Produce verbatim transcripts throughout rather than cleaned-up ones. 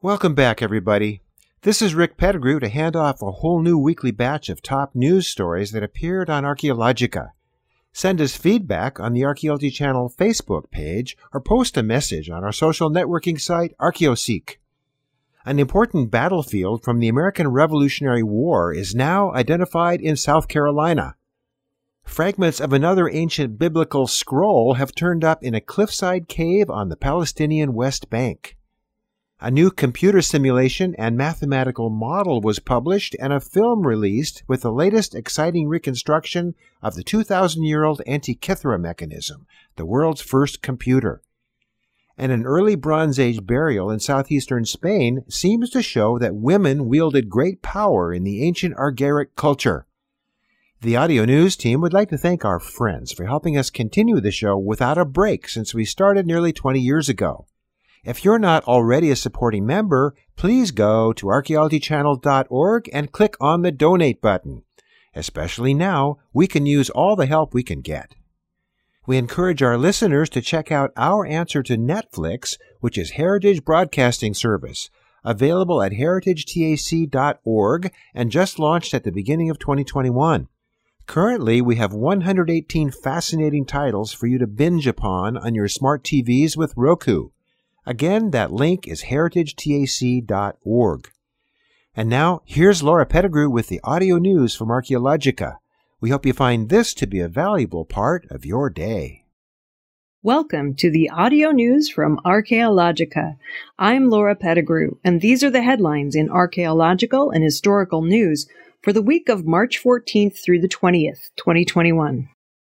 Welcome back, everybody. This is Rick Pettigrew to hand off a whole new weekly batch of top news stories that appeared on Archaeologica. Send us feedback on the Archaeology Channel Facebook page or post a message on our social networking site, ArchaeoSeek. An important battlefield from the American Revolutionary War is now identified in South Carolina. Fragments of another ancient biblical scroll have turned up in a cliffside cave on the Palestinian West Bank. A new computer simulation and mathematical model was published and a film released with the latest exciting reconstruction of the two thousand year old Antikythera mechanism, the world's first computer. And an early Bronze Age burial in southeastern Spain seems to show that women wielded great power in the ancient Argaric culture. The Audio News team would like to thank our friends for helping us continue the show without a break since we started nearly twenty years ago. If you're not already a supporting member, please go to archaeology channel dot org and click on the donate button. Especially now, we can use all the help we can get. We encourage our listeners to check out our answer to Netflix, which is Heritage Broadcasting Service, available at heritage tac dot org and just launched at the beginning of twenty twenty-one. Currently, we have one hundred eighteen fascinating titles for you to binge upon on your smart T Vs with Roku. Again, that link is heritage tac dot org. And now, here's Laura Pettigrew with the audio news from Archaeologica. We hope you find this to be a valuable part of your day. Welcome to the audio news from Archaeologica. I'm Laura Pettigrew, and these are the headlines in archaeological and historical news for the week of March fourteenth through the twentieth, twenty twenty-one.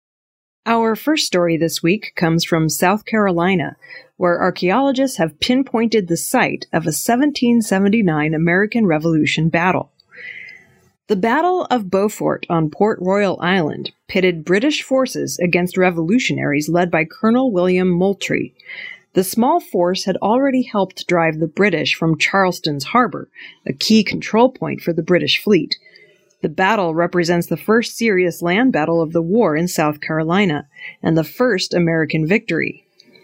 Our first story this week comes from South Carolina, where archaeologists have pinpointed the site of a seventeen seventy-nine American Revolution battle. The Battle of Beaufort on Port Royal Island pitted British forces against revolutionaries led by Colonel William Moultrie. The small force had already helped drive the British from Charleston's harbor, a key control point for the British fleet. The battle represents the first serious land battle of the war in South Carolina, and the first American victory.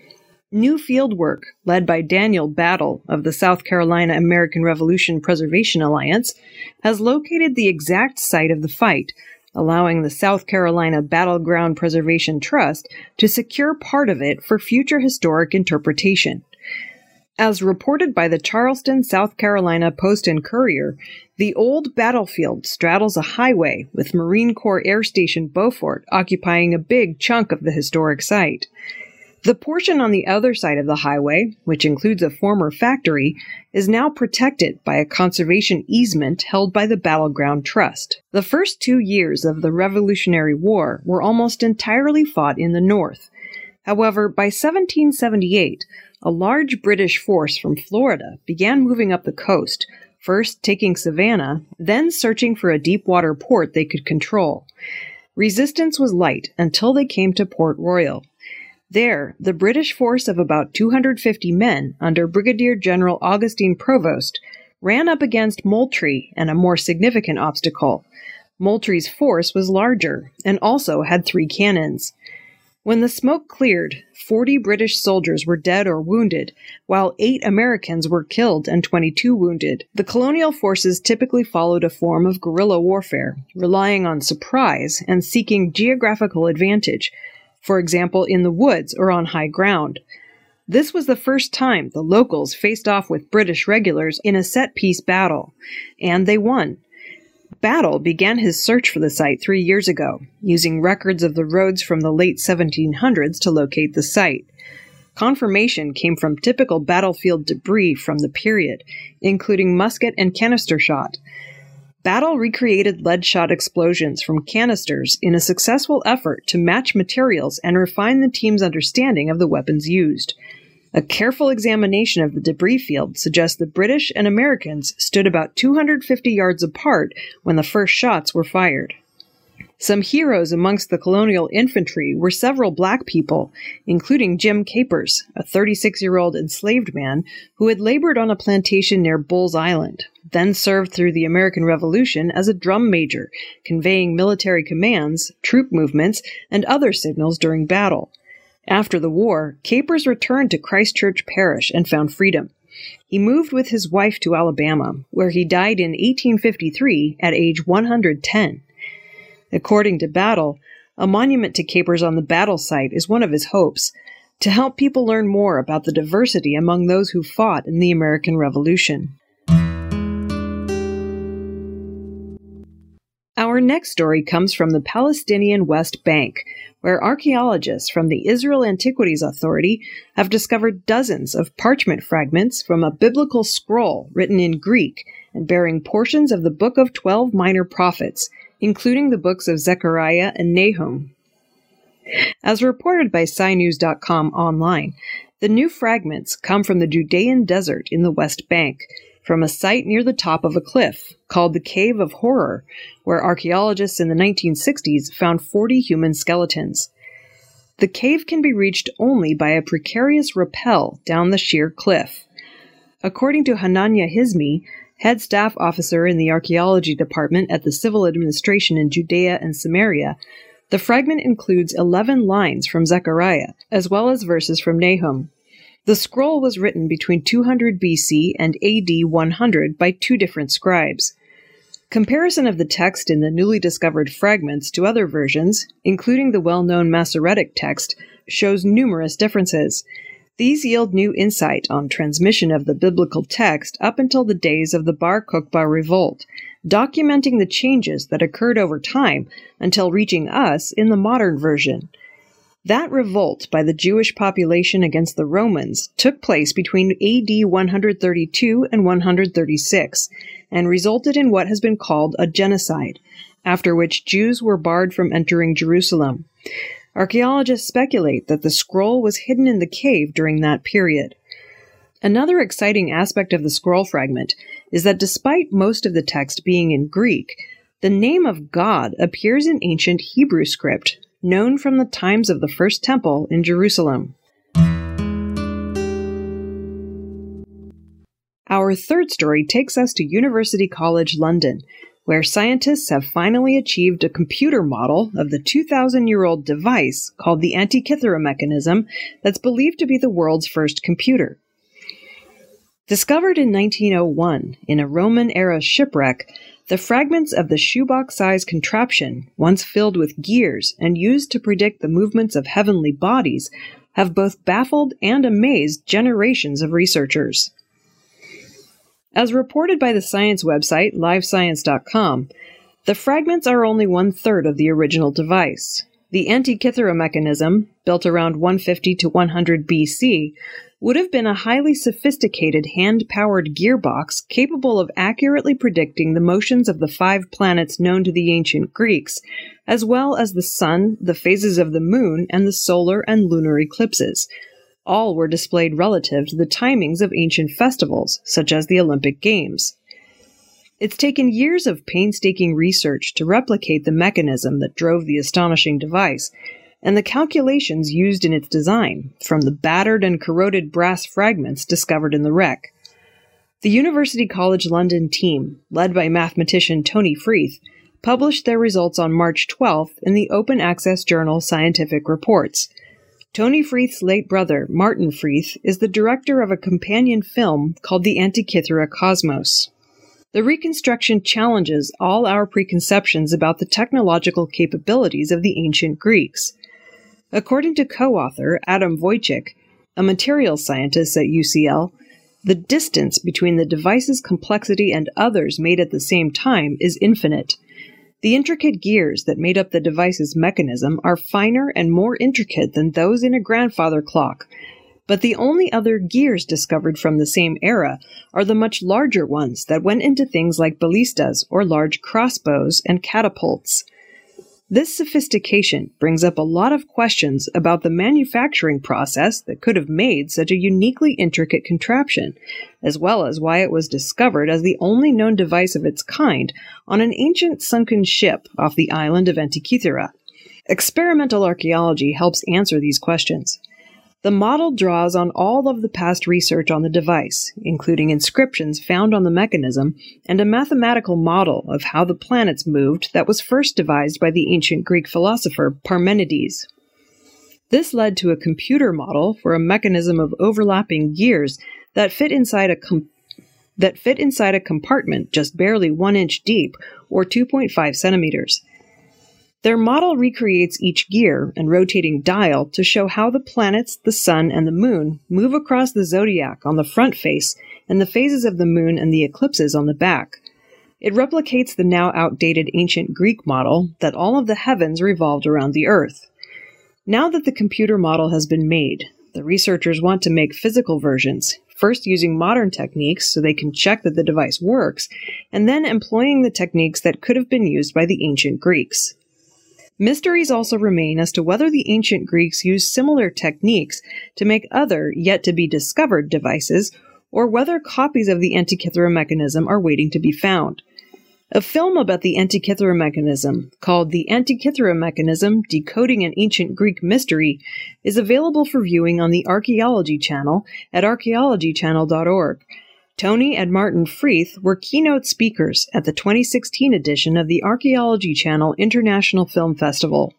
New field work, led by Daniel Battle of the South Carolina American Revolution Preservation Alliance, has located the exact site of the fight, allowing the South Carolina Battleground Preservation Trust to secure part of it for future historic interpretation. As reported by the Charleston, South Carolina Post and Courier, the old battlefield straddles a highway with Marine Corps Air Station Beaufort occupying a big chunk of the historic site. The portion on the other side of the highway, which includes a former factory, is now protected by a conservation easement held by the Battleground Trust. The first two years of the Revolutionary War were almost entirely fought in the north. However, by seventeen seventy-eight, a large British force from Florida began moving up the coast, first taking Savannah, then searching for a deep-water port they could control. Resistance was light until they came to Port Royal. There, the British force of about two hundred fifty men under Brigadier General Augustine Provost ran up against Moultrie and a more significant obstacle. Moultrie's force was larger and also had three cannons. When the smoke cleared, forty British soldiers were dead or wounded, while eight Americans were killed and twenty-two wounded. The colonial forces typically followed a form of guerrilla warfare, relying on surprise and seeking geographical advantage, for example in the woods or on high ground. This was the first time the locals faced off with British regulars in a set-piece battle, and they won. Battle began his search for the site three years ago, using records of the roads from the late seventeen hundreds to locate the site. Confirmation came from typical battlefield debris from the period, including musket and canister shot. Battle recreated lead shot explosions from canisters in a successful effort to match materials and refine the team's understanding of the weapons used. A careful examination of the debris field suggests the British and Americans stood about two hundred fifty yards apart when the first shots were fired. Some heroes amongst the colonial infantry were several black people, including Jim Capers, a thirty-six-year-old enslaved man who had labored on a plantation near Bull's Island, then served through the American Revolution as a drum major, conveying military commands, troop movements, and other signals during battle. After the war, Capers returned to Christchurch Parish and found freedom. He moved with his wife to Alabama, where he died in eighteen fifty-three at age one hundred ten. According to Battle, a monument to Capers on the battle site is one of his hopes, to help people learn more about the diversity among those who fought in the American Revolution. Our next story comes from the Palestinian West Bank, where archaeologists from the Israel Antiquities Authority have discovered dozens of parchment fragments from a biblical scroll written in Greek and bearing portions of the Book of Twelve Minor Prophets, including the books of Zechariah and Nahum. As reported by Sci News dot com online, the new fragments come from the Judean desert in the West Bank, from a site near the top of a cliff called the Cave of Horror, where archaeologists in the nineteen sixties found forty human skeletons. The cave can be reached only by a precarious rappel down the sheer cliff. According to Hanania Hizmi, head staff officer in the archaeology department at the Civil Administration in Judea and Samaria, the fragment includes eleven lines from Zechariah, as well as verses from Nahum. The scroll was written between two hundred B C and A D one hundred by two different scribes. Comparison of the text in the newly discovered fragments to other versions, including the well-known Masoretic text, shows numerous differences. These yield new insight on transmission of the biblical text up until the days of the Bar Kokhba revolt, documenting the changes that occurred over time until reaching us in the modern version. That revolt by the Jewish population against the Romans took place between A D one hundred thirty-two and one hundred thirty-six, and resulted in what has been called a genocide, after which Jews were barred from entering Jerusalem. Archaeologists speculate that the scroll was hidden in the cave during that period. Another exciting aspect of the scroll fragment is that despite most of the text being in Greek, the name of God appears in ancient Hebrew script, known from the times of the First Temple in Jerusalem. Our third story takes us to University College London, where scientists have finally achieved a computer model of the two thousand year old device called the Antikythera mechanism that's believed to be the world's first computer. Discovered in nineteen oh one in a Roman-era shipwreck, the fragments of the shoebox-sized contraption, once filled with gears and used to predict the movements of heavenly bodies, have both baffled and amazed generations of researchers. As reported by the science website live science dot com, the fragments are only one-third of the original device. The Antikythera mechanism, built around one fifty to one hundred B C, would have been a highly sophisticated hand-powered gearbox capable of accurately predicting the motions of the five planets known to the ancient Greeks, as well as the sun, the phases of the moon, and the solar and lunar eclipses. All were displayed relative to the timings of ancient festivals, such as the Olympic Games. It's taken years of painstaking research to replicate the mechanism that drove the astonishing device, and the calculations used in its design, from the battered and corroded brass fragments discovered in the wreck. The University College London team, led by mathematician Tony Freeth, published their results on March twelfth in the open-access journal Scientific Reports. Tony Freeth's late brother, Martin Freeth, is the director of a companion film called The Antikythera Cosmos. The reconstruction challenges all our preconceptions about the technological capabilities of the ancient Greeks. According to co-author Adam Wojcik, a materials scientist at U C L, the distance between the device's complexity and others made at the same time is infinite. The intricate gears that made up the device's mechanism are finer and more intricate than those in a grandfather clock, but the only other gears discovered from the same era are the much larger ones that went into things like ballistas or large crossbows and catapults. This sophistication brings up a lot of questions about the manufacturing process that could have made such a uniquely intricate contraption, as well as why it was discovered as the only known device of its kind on an ancient sunken ship off the island of Antikythera. Experimental archaeology helps answer these questions. The model draws on all of the past research on the device, including inscriptions found on the mechanism and a mathematical model of how the planets moved that was first devised by the ancient Greek philosopher Parmenides. This led to a computer model for a mechanism of overlapping gears that fit inside a com- that fit inside a compartment just barely one inch deep, or two point five centimeters. Their model recreates each gear and rotating dial to show how the planets, the sun, and the moon move across the zodiac on the front face and the phases of the moon and the eclipses on the back. It replicates the now outdated ancient Greek model that all of the heavens revolved around the Earth. Now that the computer model has been made, the researchers want to make physical versions, first using modern techniques so they can check that the device works, and then employing the techniques that could have been used by the ancient Greeks. Mysteries also remain as to whether the ancient Greeks used similar techniques to make other, yet-to-be-discovered devices, or whether copies of the Antikythera mechanism are waiting to be found. A film about the Antikythera mechanism, called The Antikythera Mechanism: Decoding an Ancient Greek Mystery, is available for viewing on the Archaeology Channel at archaeology channel dot org. Tony and Martin Freeth were keynote speakers at the twenty sixteen edition of the Archaeology Channel International Film Festival.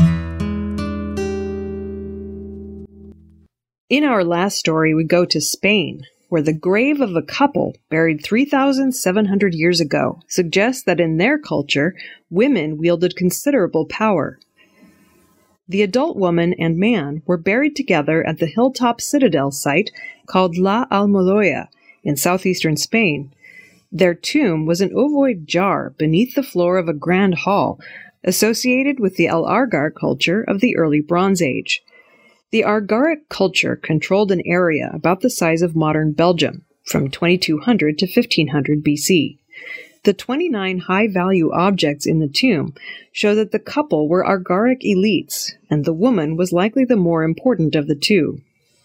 In our last story, we go to Spain, where the grave of a couple buried three thousand seven hundred years ago suggests that in their culture, women wielded considerable power. The adult woman and man were buried together at the hilltop citadel site called La Almoloya in southeastern Spain. Their tomb was an ovoid jar beneath the floor of a grand hall, associated with the El Argar culture of the early Bronze Age. The Argaric culture controlled an area about the size of modern Belgium, from twenty-two hundred to fifteen hundred B C. The twenty-nine high-value objects in the tomb show that the couple were Argaric elites, and the woman was likely the more important of the two.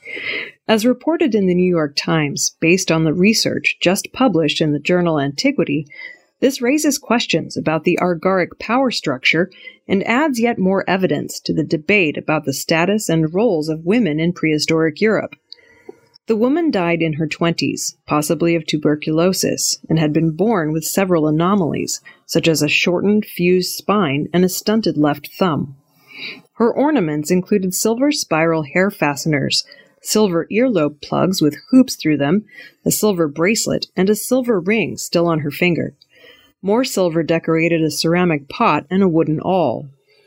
As reported in the New York Times, based on the research just published in the journal Antiquity, this raises questions about the Argaric power structure and adds yet more evidence to the debate about the status and roles of women in prehistoric Europe. The woman died in her twenties, possibly of tuberculosis, and had been born with several anomalies, such as a shortened, fused spine and a stunted left thumb. Her ornaments included silver spiral hair fasteners, silver earlobe plugs with hoops through them, a silver bracelet, and a silver ring still on her finger. More silver decorated a ceramic pot and a wooden awl.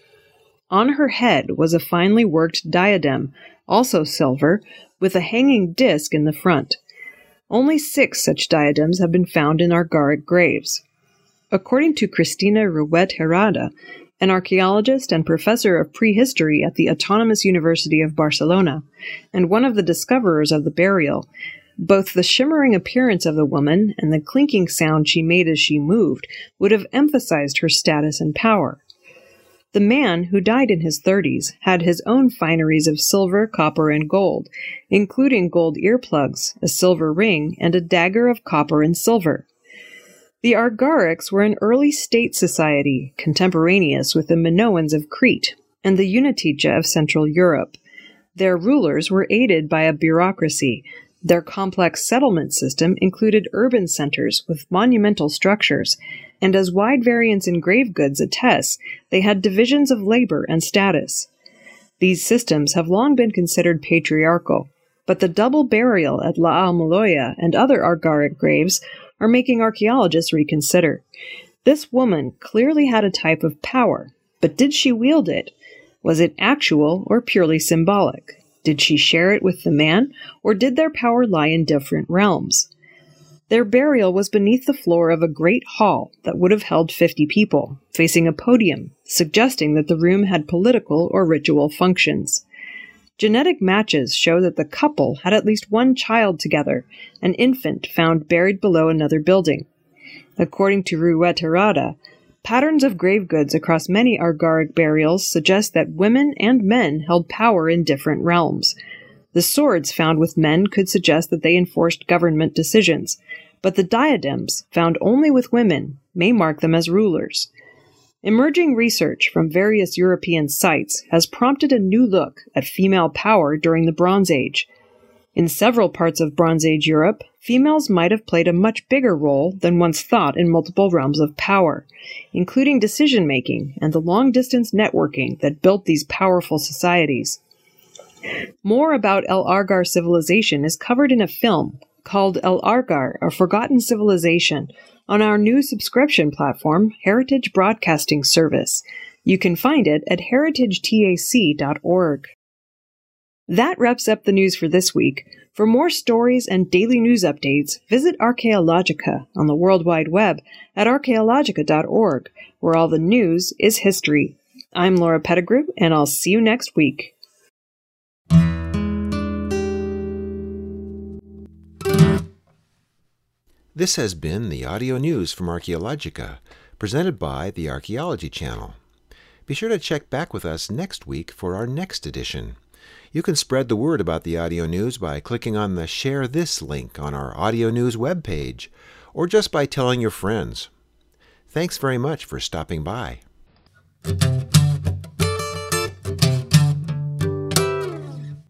On her head was a finely worked diadem, also silver, with a hanging disc in the front. Only six such diadems have been found in Argaric graves. According to Cristina Ruet Herrada, an archaeologist and professor of prehistory at the Autonomous University of Barcelona, and one of the discoverers of the burial, both the shimmering appearance of the woman and the clinking sound she made as she moved would have emphasized her status and power. The man, who died in his thirties, had his own fineries of silver, copper, and gold, including gold earplugs, a silver ring, and a dagger of copper and silver. The Argarics were an early state society, contemporaneous with the Minoans of Crete and the Unitica of Central Europe. Their rulers were aided by a bureaucracy. Their complex settlement system included urban centers with monumental structures, and as wide variance in grave goods attests, they had divisions of labor and status. These systems have long been considered patriarchal, but the double burial at La Almoloya and other Argaric graves are making archaeologists reconsider. This woman clearly had a type of power, but did she wield it? Was it actual or purely symbolic? Did she share it with the man, or did their power lie in different realms? Their burial was beneath the floor of a great hall that would have held fifty people, facing a podium, suggesting that the room had political or ritual functions. Genetic matches show that the couple had at least one child together, an infant found buried below another building. According to Ruet Herrada, patterns of grave goods across many Argaric burials suggest that women and men held power in different realms. The swords found with men could suggest that they enforced government decisions, but the diadems, found only with women, may mark them as rulers. Emerging research from various European sites has prompted a new look at female power during the Bronze Age. In several parts of Bronze Age Europe, females might have played a much bigger role than once thought in multiple realms of power, including decision-making and the long-distance networking that built these powerful societies. More about El Argar civilization is covered in a film called El Argar, A Forgotten Civilization, on our new subscription platform, Heritage Broadcasting Service. You can find it at heritage tac dot org. That wraps up the news for this week. For more stories and daily news updates, visit Archaeologica on the World Wide Web at archaeologica dot org, where all the news is history. I'm Laura Pettigrew, and I'll see you next week. This has been the audio news from Archaeologica, presented by the Archaeology Channel. Be sure to check back with us next week for our next edition. You can spread the word about the audio news by clicking on the Share This link on our audio news webpage, or just by telling your friends. Thanks very much for stopping by.